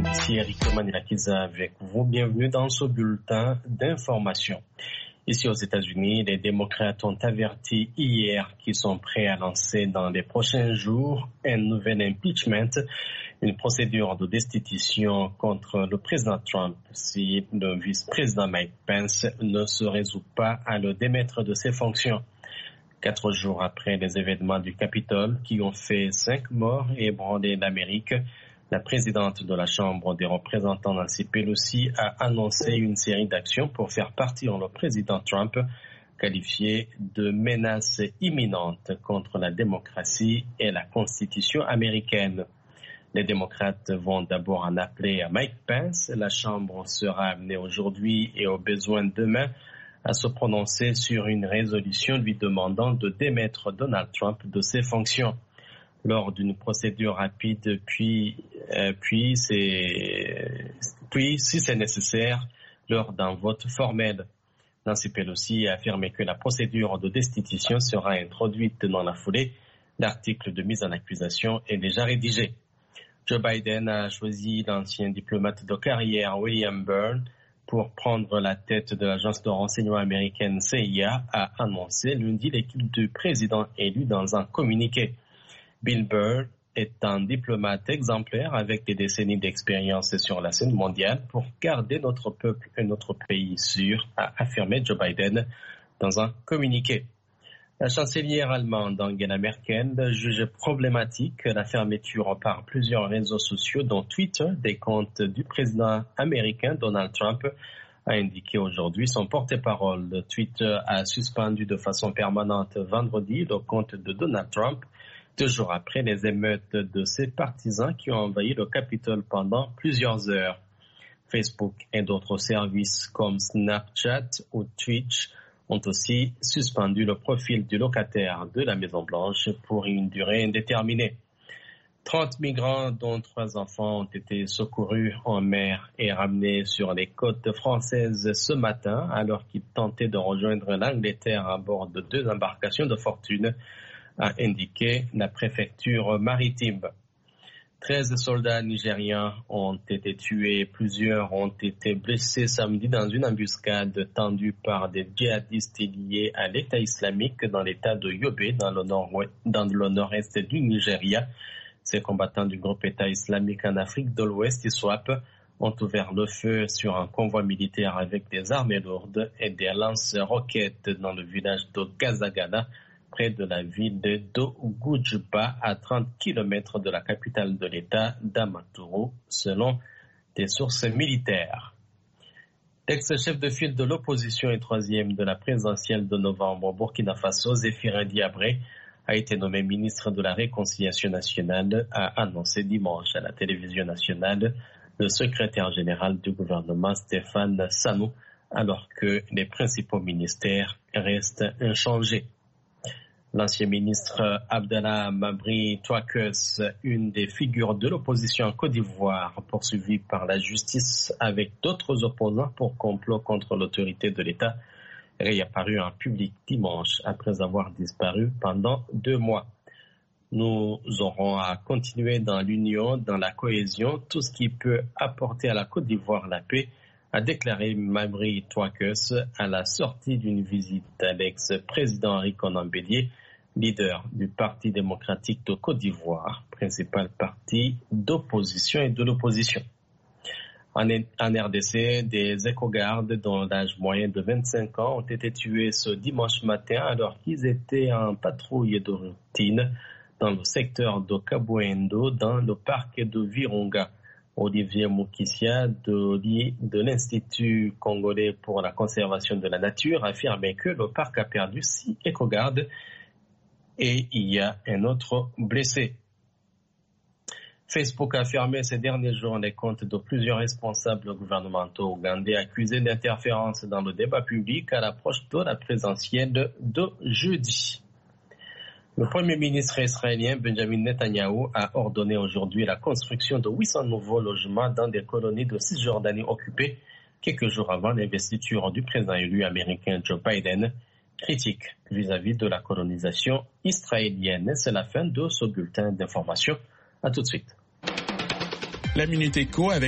Ici Eric Manirakiza avec vous. Bienvenue dans ce bulletin d'information. Ici aux États-Unis, les démocrates ont averti hier qu'ils sont prêts à lancer dans les prochains jours un nouvel impeachment, une procédure de destitution contre le président Trump si le vice-président Mike Pence ne se résout pas à le démettre de ses fonctions. 4 jours après les événements du Capitole qui ont fait 5 morts et ébranlé l'Amérique, la présidente de la Chambre des représentants, Nancy Pelosi, a annoncé une série d'actions pour faire partir le président Trump, qualifié de menace imminente contre la démocratie et la Constitution américaine. Les démocrates vont d'abord en appeler à Mike Pence. La Chambre sera amenée aujourd'hui et au besoin demain à se prononcer sur une résolution lui demandant de démettre Donald Trump de ses fonctions. Lors d'une procédure rapide, puis si c'est nécessaire, lors d'un vote formel. Nancy Pelosi a affirmé que la procédure de destitution sera introduite dans la foulée. L'article de mise en accusation est déjà rédigé. Joe Biden a choisi l'ancien diplomate de carrière William Burr pour prendre la tête de l'agence de renseignement américaine CIA, a annoncé lundi l'équipe du président élu dans un communiqué. Bill Burr est un diplomate exemplaire avec des décennies d'expérience sur la scène mondiale pour garder notre peuple et notre pays sûrs, a affirmé Joe Biden dans un communiqué. La chancelière allemande Angela Merkel juge problématique la fermeture par plusieurs réseaux sociaux dont Twitter des comptes du président américain Donald Trump, a indiqué aujourd'hui son porte-parole. Twitter a suspendu de façon permanente vendredi le compte de Donald Trump, 2 jours après les émeutes de ses partisans qui ont envahi le Capitole pendant plusieurs heures. Facebook et d'autres services comme Snapchat ou Twitch ont aussi suspendu le profil du locataire de la Maison-Blanche pour une durée indéterminée. 30 migrants, dont 3 enfants, ont été secourus en mer et ramenés sur les côtes françaises ce matin alors qu'ils tentaient de rejoindre l'Angleterre à bord de 2 embarcations de fortune, a indiqué la préfecture maritime. 13 soldats nigérians ont été tués, plusieurs ont été blessés samedi dans une embuscade tendue par des djihadistes liés à l'État islamique dans l'État de Yobe, dans le nord-est du Nigeria. Ces combattants du groupe État islamique en Afrique de l'Ouest, ISWAP, ont ouvert le feu sur un convoi militaire avec des armes lourdes et des lance-roquettes dans le village de Gazagala, près de la ville de Dogoudjba, à 30 km de la capitale de l'État d'Amaturu, selon des sources militaires. L'ex-chef de file de l'opposition et 3e de la présidentielle de novembre au Burkina Faso, Zéphirin Diabré, a été nommé ministre de la Réconciliation nationale, a annoncé dimanche à la télévision nationale le secrétaire général du gouvernement Stéphane Sanou, alors que les principaux ministères restent inchangés. L'ancien ministre Abdallah Mabri Touakes, une des figures de l'opposition en Côte d'Ivoire, poursuivi par la justice avec d'autres opposants pour complot contre l'autorité de l'État, réapparu en public dimanche après avoir disparu pendant 2 mois. Nous aurons à continuer dans l'union, dans la cohésion, tout ce qui peut apporter à la Côte d'Ivoire la paix, a déclaré Mabri Touakes à la sortie d'une visite à l'ex-président Henri Konan Bédié, leader du Parti démocratique de Côte d'Ivoire, principal parti d'opposition et de l'opposition. En RDC, des éco-gardes dont l'âge moyen de 25 ans ont été tués ce dimanche matin alors qu'ils étaient en patrouille de routine dans le secteur de Kabouendo, dans le parc de Virunga. Olivier Moukissia de l'Institut congolais pour la conservation de la nature affirmait que le parc a perdu 6 éco-gardes et il y a un autre blessé. Facebook a fermé ces derniers jours les comptes de plusieurs responsables gouvernementaux ougandais accusés d'interférence dans le débat public à l'approche de la présidentielle de jeudi. Le Premier ministre israélien Benjamin Netanyahou a ordonné aujourd'hui la construction de 800 nouveaux logements dans des colonies de Cisjordanie occupées quelques jours avant l'investiture du président élu américain Joe Biden, critique vis-à-vis de la colonisation israélienne. C'est la fin de ce bulletin d'information. À tout de suite. La Minute Éco avec